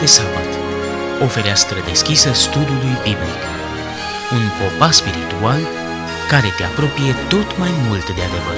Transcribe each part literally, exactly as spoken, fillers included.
Este sabat. O fereastră deschisă studiului biblic. Un popas spiritual care te apropie tot mai mult de adevăr.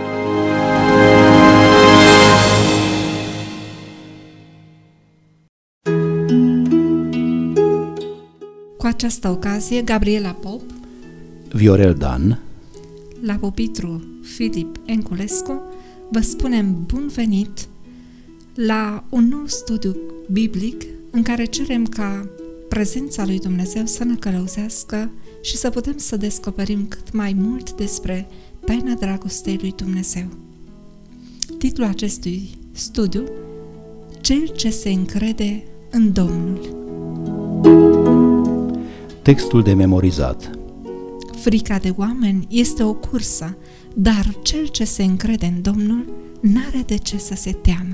Cu această ocazie, Gabriela Pop, Viorel Dan, la pupitru Filip Enculescu, vă spunem bun venit la un nou studiu biblic în care cerem ca prezența lui Dumnezeu să ne călăuzească și să putem să descoperim cât mai mult despre taina dragostei lui Dumnezeu. Titlul acestui studiu: Cel ce se încrede în Domnul. Textul de memorizat. Frica de oameni este o cursă, dar cel ce se încrede în Domnul n-are de ce să se teamă.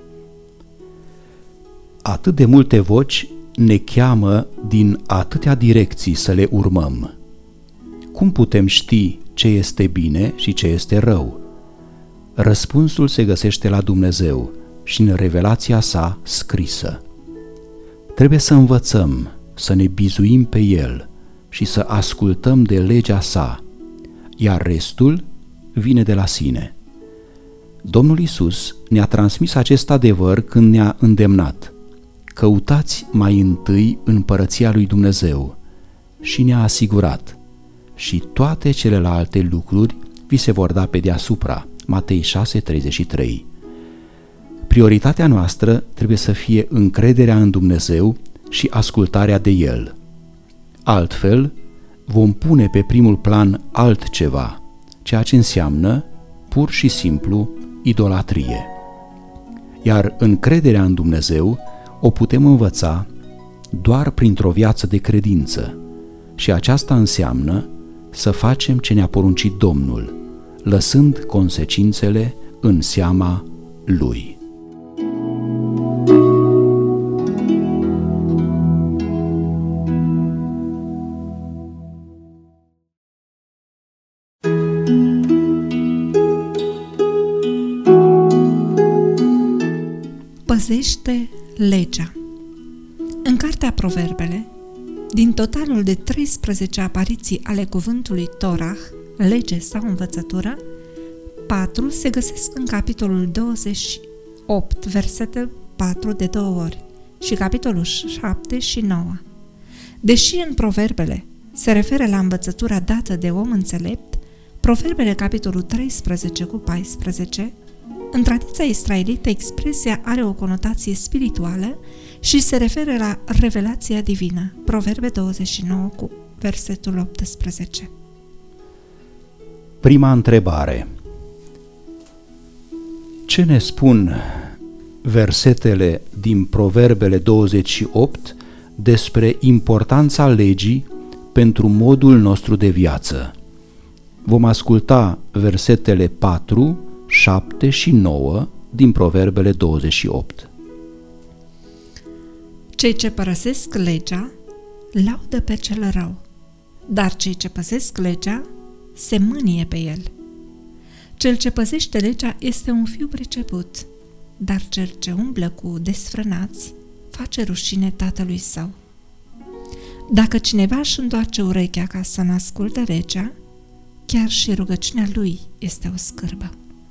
Atât de multe voci ne cheamă din atâtea direcții să le urmăm. Cum putem ști ce este bine și ce este rău? Răspunsul se găsește la Dumnezeu și în revelația sa scrisă. Trebuie să învățăm, să ne bizuim pe El și să ascultăm de legea sa, iar restul vine de la sine. Domnul Iisus ne-a transmis acest adevăr când ne-a îndemnat: căutați mai întâi împărăția lui Dumnezeu, și ne-a asigurat: și toate celelalte lucruri vi se vor da pe deasupra. Matei șase treizeci și trei. Prioritatea noastră trebuie să fie încrederea în Dumnezeu și ascultarea de El. Altfel, vom pune pe primul plan altceva, ceea ce înseamnă pur și simplu idolatrie. Iar încrederea în Dumnezeu o putem învăța doar printr-o viață de credință, și aceasta înseamnă să facem ce ne-a poruncit Domnul, lăsând consecințele în seama Lui. Păzește legea. În cartea Proverbele, din totalul de treisprezece apariții ale cuvântului Torah, lege sau învățătură, patru se găsesc în capitolul douăzeci și opt, versetul patru de două ori, și capitolul șapte și nouă. Deși în Proverbele se referă la învățătura dată de om înțelept, Proverbele capitolul treisprezece cu paisprezece, în tradiția israelită, expresia are o conotație spirituală și se referă la revelația divină. Proverbe douăzeci și nouă cu versetul optsprezece. Prima întrebare. Ce ne spun versetele din Proverbele douăzeci și opt despre importanța legii pentru modul nostru de viață? Vom asculta versetele patru, șapte și nouă din Proverbele douăzeci și opt. Cei ce părăsesc legea laudă pe cel rău, dar cei ce păzesc legea se mânie pe el. Cel ce păzește legea este un fiu priceput, dar cel ce umblă cu desfrânați face rușine tatălui său. Dacă cineva își întoarce urechea ca să n-asculte legea, chiar și rugăciunea lui este o scârbă.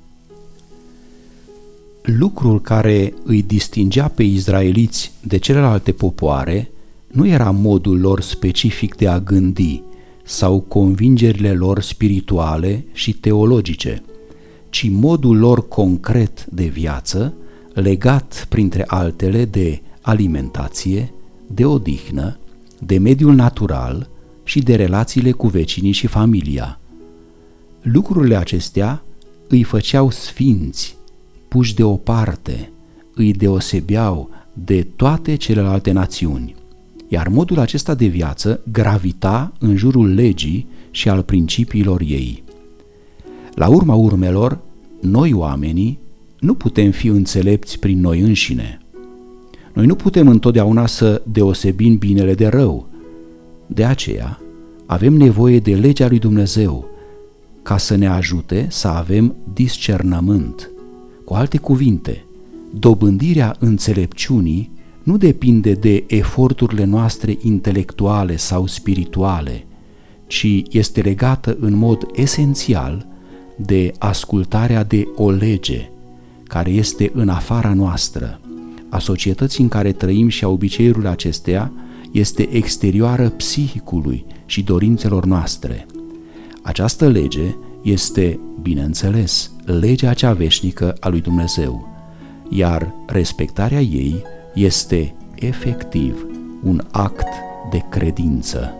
Lucrul care îi distingea pe izraeliți de celelalte popoare nu era modul lor specific de a gândi sau convingerile lor spirituale și teologice, ci modul lor concret de viață, legat printre altele de alimentație, de odihnă, de mediul natural și de relațiile cu vecinii și familia. Lucrurile acestea îi făceau sfinți, puși deoparte, îi deosebeau de toate celelalte națiuni, iar modul acesta de viață gravita în jurul legii și al principiilor ei. La urma urmelor, noi oamenii nu putem fi înțelepți prin noi înșine. Noi nu putem întotdeauna să deosebim binele de rău. De aceea, avem nevoie de legea lui Dumnezeu ca să ne ajute să avem discernământ. Cu alte cuvinte, dobândirea înțelepciunii nu depinde de eforturile noastre intelectuale sau spirituale, ci este legată în mod esențial de ascultarea de o lege care este în afara noastră, a societății în care trăim și a obiceiurilor acesteia, este exterioară psihicului și dorințelor noastre. Această lege este, bineînțeles, legea cea veșnică a lui Dumnezeu, iar respectarea ei este efectiv un act de credință.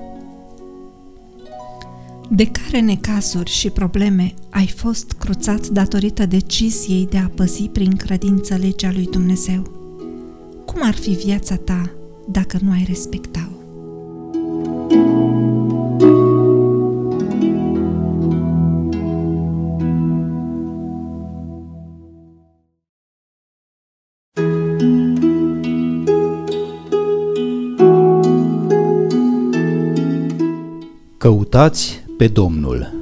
De care necazuri și probleme ai fost cruțat datorită deciziei de a păzi prin credință legea lui Dumnezeu? Cum ar fi viața ta dacă nu ai respecta-o? Căutați pe Domnul.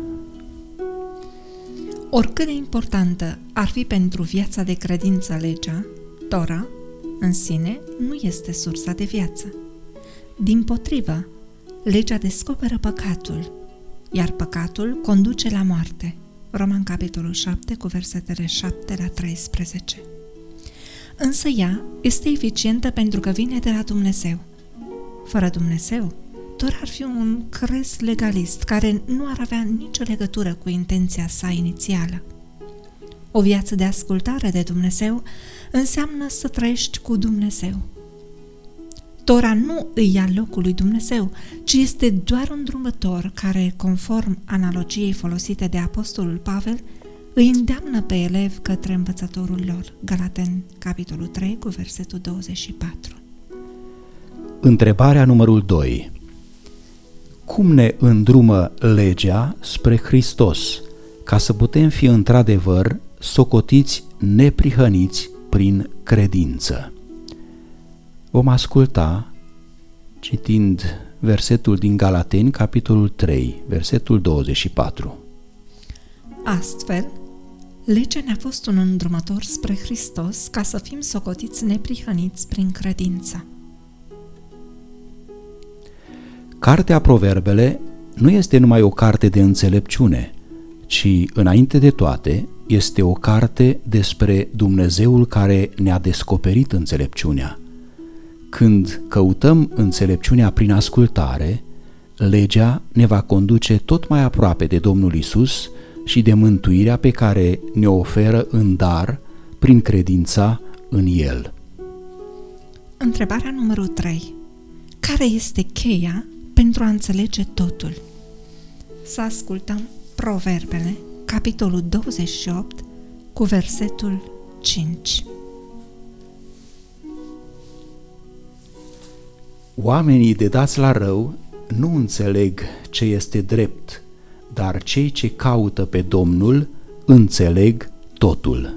Oricât de importantă ar fi pentru viața de credință legea, Tora, în sine, nu este sursa de viață. Dimpotrivă, legea descoperă păcatul, iar păcatul conduce la moarte. Roman, capitolul șapte, cu versetele șapte la treisprezece. Însă ea este eficientă pentru că vine de la Dumnezeu. Fără Dumnezeu, Tora ar fi un crez legalist care nu ar avea nicio legătură cu intenția sa inițială. O viață de ascultare de Dumnezeu înseamnă să trăiești cu Dumnezeu. Tora nu îi ia locul lui Dumnezeu, ci este doar un drumător care, conform analogiei folosite de apostolul Pavel, îi îndeamnă pe elevi către învățătorul lor. Galateni, capitolul trei, cu versetul douăzeci și patru. Întrebarea numărul doi. Cum ne îndrumă legea spre Hristos, ca să putem fi într-adevăr socotiți neprihăniți prin credință? Vom asculta citind versetul din Galateni, capitolul trei, versetul douăzeci și patru. Astfel, legea ne-a fost un îndrumător spre Hristos ca să fim socotiți neprihăniți prin credință. Cartea Proverbele nu este numai o carte de înțelepciune, ci, înainte de toate, este o carte despre Dumnezeul care ne-a descoperit înțelepciunea. Când căutăm înțelepciunea prin ascultare, legea ne va conduce tot mai aproape de Domnul Isus și de mântuirea pe care ne-o oferă în dar prin credința în El. Întrebarea numărul trei. Care este cheia pentru a înțelege totul? Să ascultăm Proverbele, capitolul douăzeci și opt, cu versetul cinci. Oamenii de dați la rău nu înțeleg ce este drept, dar cei ce caută pe Domnul înțeleg totul.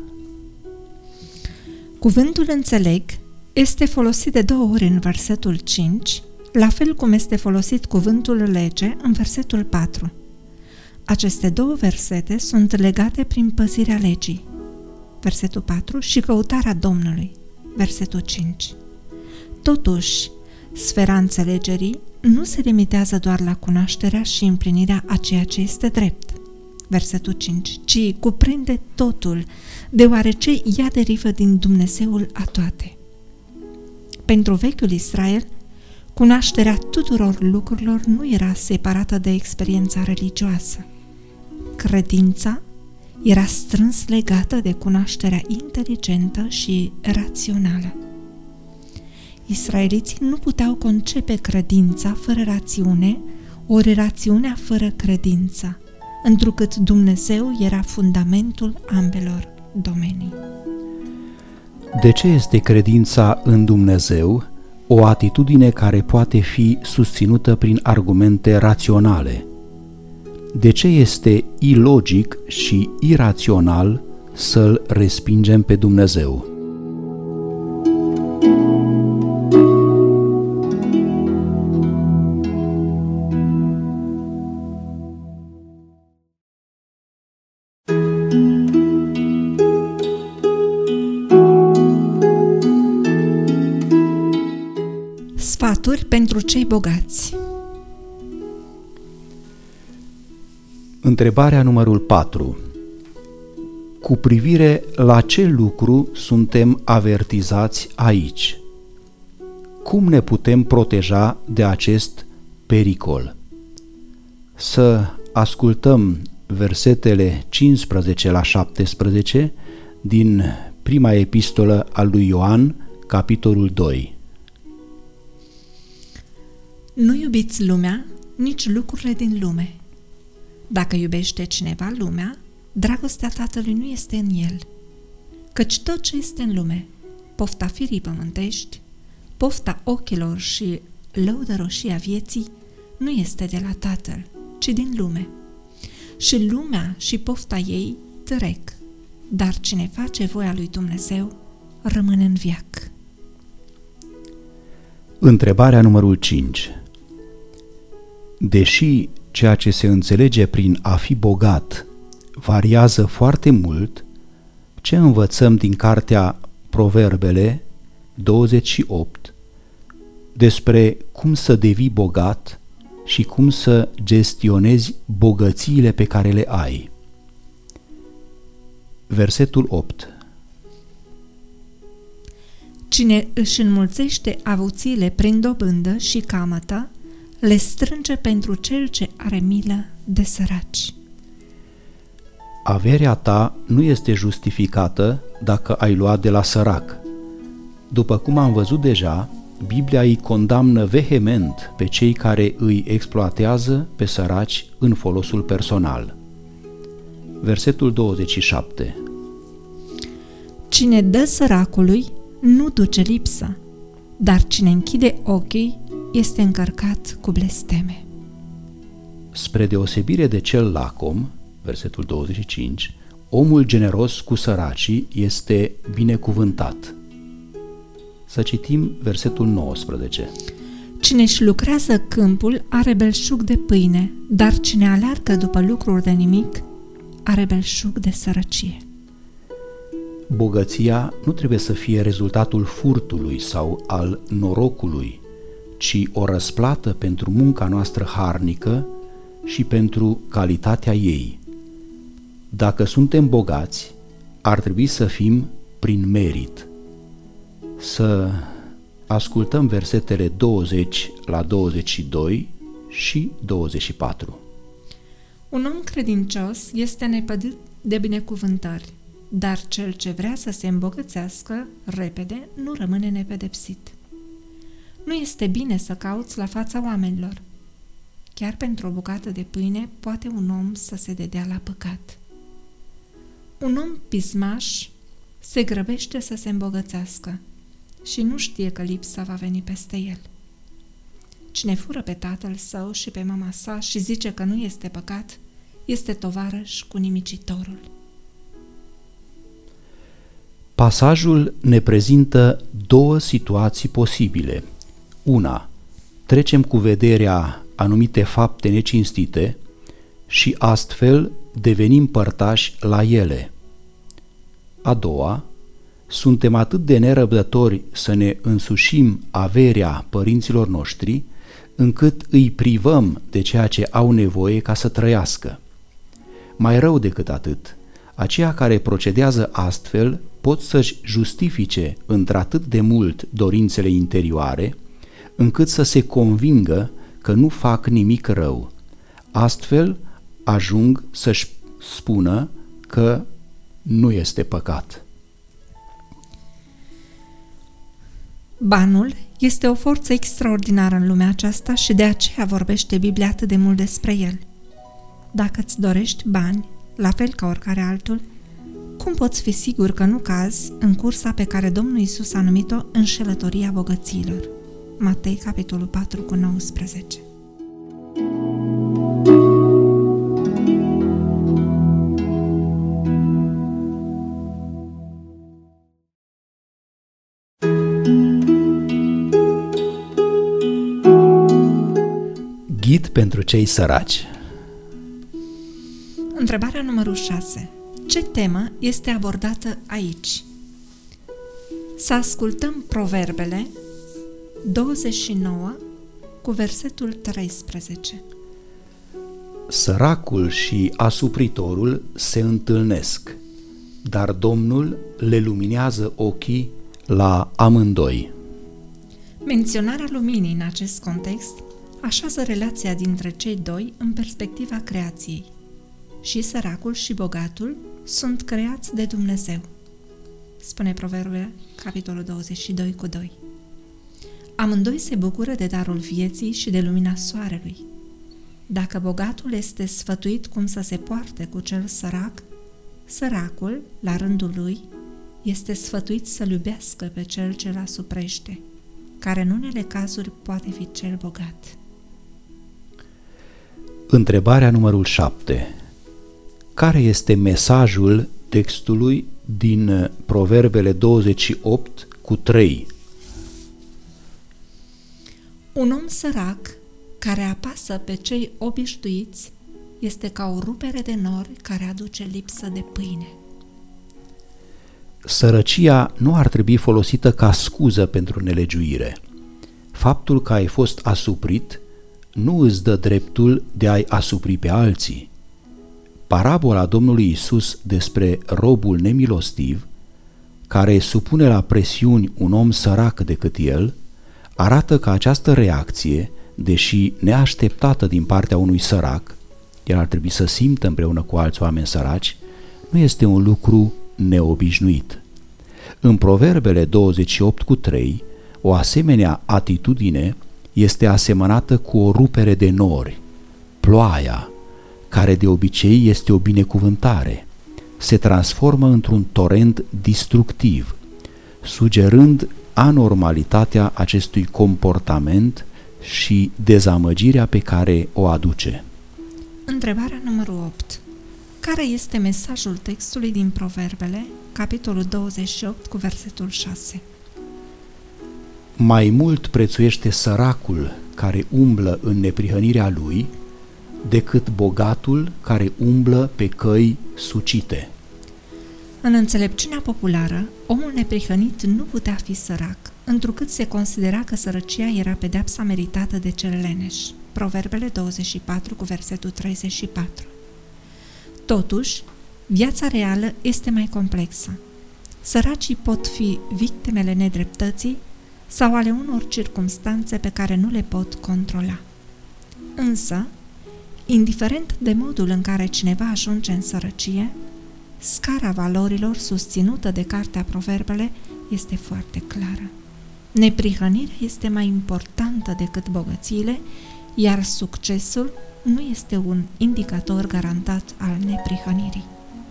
Cuvântul înțeleg este folosit de două ori în versetul cinci, la fel cum este folosit cuvântul lege în versetul patru. Aceste două versete sunt legate prin păzirea legii, versetul patru, și căutarea Domnului, versetul cinci. Totuși, sfera înțelegerii nu se limitează doar la cunoașterea și împlinirea a ceea ce este drept, versetul cinci, ci cuprinde totul, deoarece ea derivă din Dumnezeul a toate. Pentru vechiul Israel, cunoașterea tuturor lucrurilor nu era separată de experiența religioasă. Credința era strâns legată de cunoașterea inteligentă și rațională. Israeliții nu puteau concepe credința fără rațiune, ori rațiunea fără credință, întrucât Dumnezeu era fundamentul ambelor domenii. De ce este credința în Dumnezeu o atitudine care poate fi susținută prin argumente raționale? De ce este ilogic și irațional să-L respingem pe Dumnezeu? Sfaturi pentru cei bogați. Întrebarea numărul patru. Cu privire la ce lucru suntem avertizați aici? Cum ne putem proteja de acest pericol? Să ascultăm versetele cincisprezece la șaptesprezece din prima epistolă a lui Ioan, capitolul doi. Nu iubiți lumea, nici lucrurile din lume. Dacă iubește cineva lumea, dragostea Tatălui nu este în el. Căci tot ce este în lume, pofta firii pământești, pofta ochilor și lăudăroșia vieții, nu este de la Tatăl, ci din lume. Și lumea și pofta ei trec, dar cine face voia lui Dumnezeu rămâne în veac. Întrebarea numărul cinci. Deși ceea ce se înțelege prin a fi bogat variază foarte mult, ce învățăm din cartea Proverbele douăzeci și opt despre cum să devii bogat și cum să gestionezi bogățiile pe care le ai? Versetul opt. Cine își înmulțește avuțiile prin dobândă și camătă, le strânge pentru cel ce are milă de săraci. Averea ta nu este justificată dacă ai luat de la sărac. După cum am văzut deja, Biblia îi condamnă vehement pe cei care îi exploatează pe săraci în folosul personal. Versetul douăzeci și șapte. Cine dă săracului nu duce lipsă, dar cine închide ochii este încărcat cu blesteme. Spre deosebire de cel lacom, versetul douăzeci și cinci, omul generos cu săracii este binecuvântat. Să citim versetul nouăsprezece. Cine își lucrează câmpul are belșug de pâine, dar cine aleargă după lucruri de nimic are belșug de sărăcie. Bogăția nu trebuie să fie rezultatul furtului sau al norocului, ci o răsplată pentru munca noastră harnică și pentru calitatea ei. Dacă suntem bogați, ar trebui să fim prin merit. Să ascultăm versetele douăzeci la douăzeci și doi și douăzeci și patru. Un om credincios este nepădit de binecuvântări, dar cel ce vrea să se îmbogățească repede nu rămâne nepedepsit. Nu este bine să cauți la fața oamenilor. Chiar pentru o bucată de pâine poate un om să se dedea la păcat. Un om pismaș se grăbește să se îmbogățească și nu știe că lipsa va veni peste el. Cine fură pe tatăl său și pe mama sa și zice că nu este păcat, este tovarăș cu nimicitorul. Pasajul ne prezintă două situații posibile. Una, trecem cu vederea anumite fapte necinstite și astfel devenim părtași la ele. A doua, suntem atât de nerăbdători să ne însușim averea părinților noștri, încât îi privăm de ceea ce au nevoie ca să trăiască. Mai rău decât atât, aceia care procedează astfel pot să-și justifice într-atât de mult dorințele interioare, încât să se convingă că nu fac nimic rău. Astfel ajung să-și spună că nu este păcat. Banul este o forță extraordinară în lumea aceasta și de aceea vorbește Biblia atât de mult despre el. Dacă îți dorești bani, la fel ca oricare altul, cum poți fi sigur că nu cazi în cursa pe care Domnul Iisus a numit-o înșelătoria bogăților? Matei, capitolul patru, cu nouăsprezece. Ghid pentru cei săraci. Întrebarea numărul șase. Ce temă este abordată aici? Să ascultăm proverbele douăzeci și nouă cu versetul treisprezece. Săracul și asupritorul se întâlnesc, dar Domnul le luminează ochii la amândoi. Menționarea luminii în acest context așează relația dintre cei doi în perspectiva creației. Și săracul și bogatul sunt creați de Dumnezeu, spune Proverbele, capitolul douăzeci și doi cu doi. Amândoi se bucură de darul vieții și de lumina soarelui. Dacă bogatul este sfătuit cum să se poarte cu cel sărac, săracul, la rândul lui, este sfătuit să-l iubească pe cel ce îl asuprește, care în unele cazuri poate fi cel bogat. Întrebarea numărul șapte. Care este mesajul textului din Proverbele douăzeci și opt cu trei? Un om sărac care apasă pe cei obișnuiți este ca o rupere de nori care aduce lipsă de pâine. Sărăcia nu ar trebui folosită ca scuză pentru nelegiuire. Faptul că ai fost asuprit nu îți dă dreptul de a-i asupri pe alții. Parabola Domnului Iisus despre robul nemilostiv, care supune la presiuni un om sărac decât el, arată că această reacție, deși neașteptată din partea unui sărac, el ar trebui să simtă împreună cu alți oameni săraci, nu este un lucru neobișnuit. În Proverbele douăzeci și opt cu trei, o asemenea atitudine este asemănată cu o rupere de nori. Ploaia, care de obicei este o binecuvântare, se transformă într-un torent destructiv, sugerând anormalitatea acestui comportament și dezamăgirea pe care o aduce. Întrebarea numărul opt. Care este mesajul textului din Proverbele, capitolul douăzeci și opt cu versetul șase? Mai mult prețuiește săracul care umblă în neprihănirea lui decât bogatul care umblă pe căi sucite. În înțelepciunea populară, omul neprihănit nu putea fi sărac, întrucât se considera că sărăcia era pedeapsa meritată de cel leneș. Proverbele douăzeci și patru cu versetul treizeci și patru. Totuși, viața reală este mai complexă. Săracii pot fi victimele nedreptății sau ale unor circumstanțe pe care nu le pot controla. Însă, indiferent de modul în care cineva ajunge în sărăcie, scara valorilor susținută de Cartea Proverbele este foarte clară. Neprihănirea este mai importantă decât bogățiile, iar succesul nu este un indicator garantat al neprihănirii.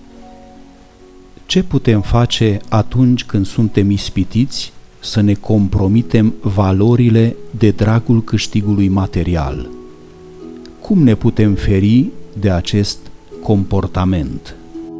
Ce putem face atunci când suntem ispitiți să ne compromitem valorile de dragul câștigului material? Cum ne putem feri de acest comportament?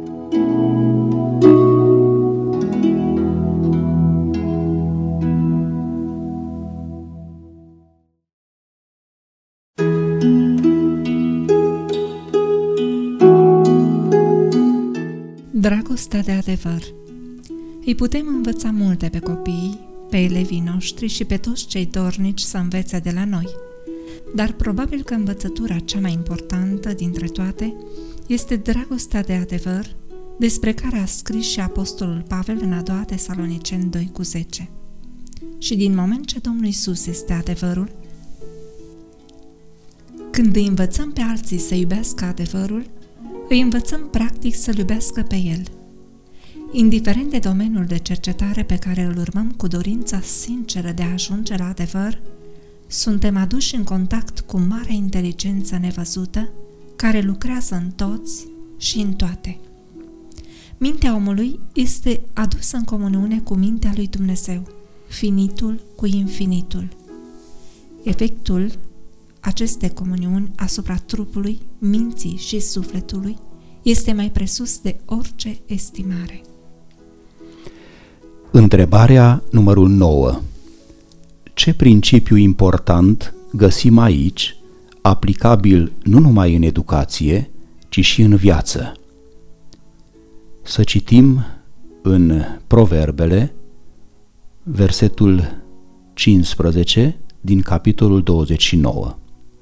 Dragostea de adevăr. Îi putem învăța multe pe copii, pe elevii noștri și pe toți cei dornici să învețe de la noi. Dar probabil că învățătura cea mai importantă dintre toate este dragostea de adevăr, despre care a scris și Apostolul Pavel în a doua Tesaloniceni doi cu zece. Și din moment ce Domnul Iisus este adevărul, când îi învățăm pe alții să iubească adevărul, îi învățăm practic să-L iubească pe El. Indiferent de domeniul de cercetare pe care îl urmăm cu dorința sinceră de a ajunge la adevăr, suntem aduși în contact cu marea inteligență nevăzută, care lucrează în toți și în toate. Mintea omului este adusă în comuniune cu mintea lui Dumnezeu, finitul cu infinitul. Efectul acestei comuniuni asupra trupului, minții și sufletului este mai presus de orice estimare. Întrebarea numărul nouă. Ce principiu important găsim aici, aplicabil nu numai în educație, ci și în viață? Să citim în Proverbele, versetul cincisprezece din capitolul douăzeci și nouă.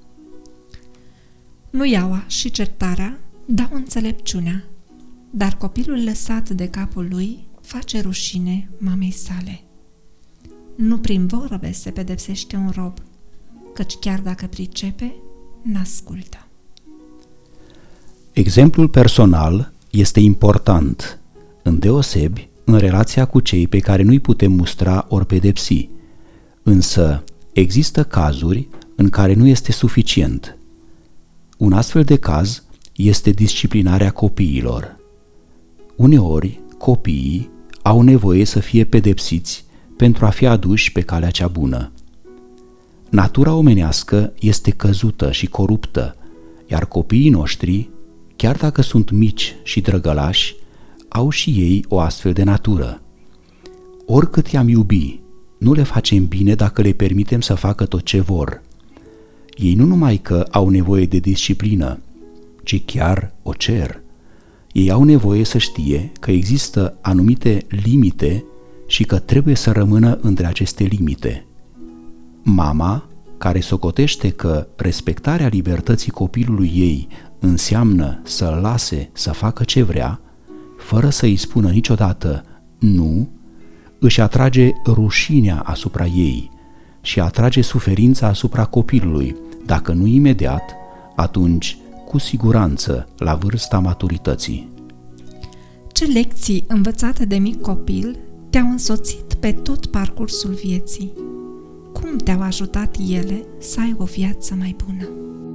Nu iaua și certarea dau înțelepciunea, dar copilul lăsat de capul lui face rușine mamei sale. Nu prin vorbe se pedepsește un rob, căci chiar dacă pricepe, n-ascultă. Exemplul personal este important, îndeosebi în relația cu cei pe care nu-i putem mustra ori pedepsi, însă există cazuri în care nu este suficient. Un astfel de caz este disciplinarea copiilor. Uneori, copiii au nevoie să fie pedepsiți pentru a fi aduși pe calea cea bună. Natura omenească este căzută și coruptă, iar copiii noștri, chiar dacă sunt mici și drăgălași, au și ei o astfel de natură. Oricât i-am iubi, nu le facem bine dacă le permitem să facă tot ce vor. Ei nu numai că au nevoie de disciplină, ci chiar o cer. Ei au nevoie să știe că există anumite limite și că trebuie să rămână între aceste limite. Mama, care socotește că respectarea libertății copilului ei înseamnă să-l lase să facă ce vrea, fără să îi spună niciodată nu, își atrage rușinea asupra ei și atrage suferința asupra copilului, dacă nu imediat, atunci cu siguranță la vârsta maturității. Ce lecții învățate de mic copil te-au însoțit pe tot parcursul vieții? Cum te-au ajutat ele să ai o viață mai bună?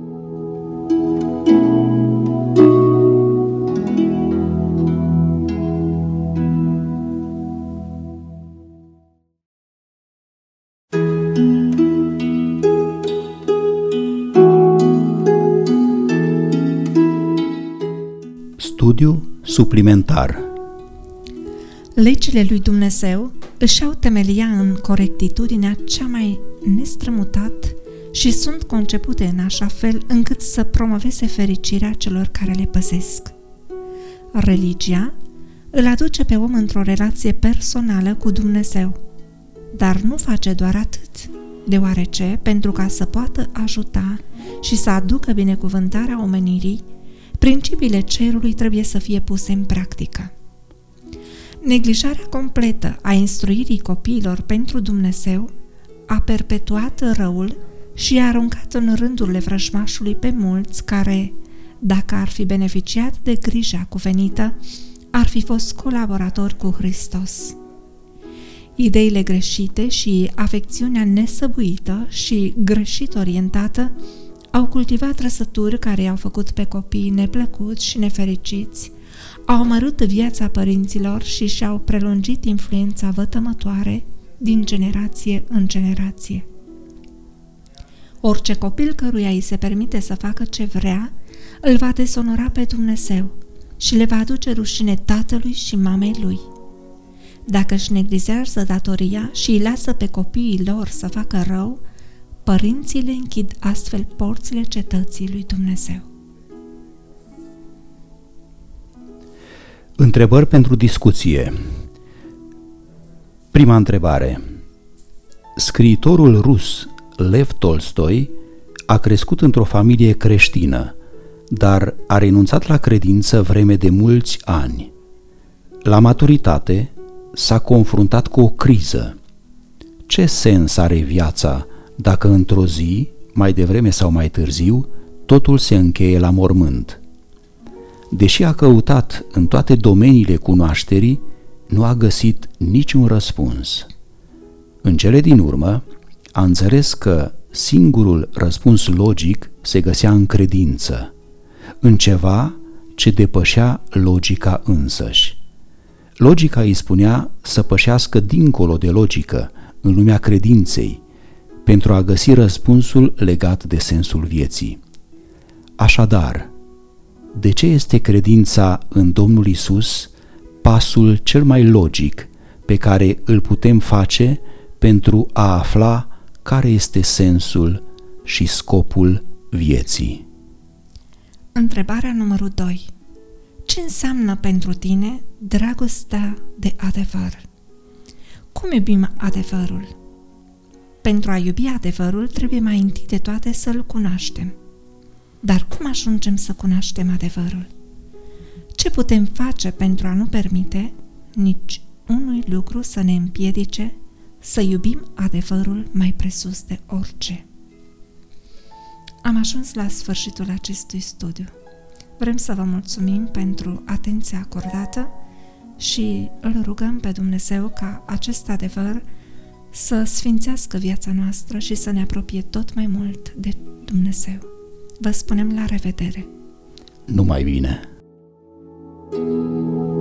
Studiu suplimentar. Legile lui Dumnezeu își au temelia în corectitudinea cea mai nestrămutat și sunt concepute în așa fel încât să promoveze fericirea celor care le păzesc. Religia îl aduce pe om într-o relație personală cu Dumnezeu, dar nu face doar atât, deoarece, pentru ca să poată ajuta și să aducă binecuvântarea omenirii, principiile cerului trebuie să fie puse în practică. Neglijarea completă a instruirii copiilor pentru Dumnezeu a perpetuat răul și a aruncat în rândurile vrăjmașului pe mulți care, dacă ar fi beneficiat de grija cuvenită, ar fi fost colaboratori cu Hristos. Ideile greșite și afecțiunea nesăbuită și greșit orientată au cultivat trăsături care i-au făcut pe copiii neplăcuți și nefericiți, au amărât viața părinților și și-au prelungit influența vătămătoare din generație în generație. Orice copil căruia îi se permite să facă ce vrea, îl va dezonora pe Dumnezeu și le va aduce rușine tatălui și mamei lui. Dacă își neglijează datoria și îi lasă pe copiii lor să facă rău, părinții le închid astfel porțile cetății lui Dumnezeu. Întrebări pentru discuție. Prima întrebare. Scriitorul rus Lev Tolstoi a crescut într-o familie creștină, dar a renunțat la credință vreme de mulți ani. La maturitate s-a confruntat cu o criză. Ce sens are viața dacă într-o zi, mai devreme sau mai târziu, totul se încheie la mormânt? Deși a căutat în toate domeniile cunoașterii, nu a găsit niciun răspuns. În cele din urmă, a înțeles că singurul răspuns logic se găsea în credință, în ceva ce depășea logica însăși. Logica îi spunea să pășească dincolo de logică, în lumea credinței, pentru a găsi răspunsul legat de sensul vieții. Așadar, de ce este credința în Domnul Isus pasul cel mai logic pe care îl putem face pentru a afla care este sensul și scopul vieții? Întrebarea numărul doi. Ce înseamnă pentru tine dragostea de adevăr? Cum iubim adevărul? Pentru a iubi adevărul, trebuie mai întâi de toate să-l cunoaștem. Dar cum ajungem să cunoaștem adevărul? Ce putem face pentru a nu permite nici unui lucru să ne împiedice să iubim adevărul mai presus de orice? Am ajuns la sfârșitul acestui studiu. Vrem să vă mulțumim pentru atenția acordată și îl rugăm pe Dumnezeu ca acest adevăr să sfințească viața noastră și să ne apropie tot mai mult de Dumnezeu. Vă spunem la revedere! Numai bine! Thank you.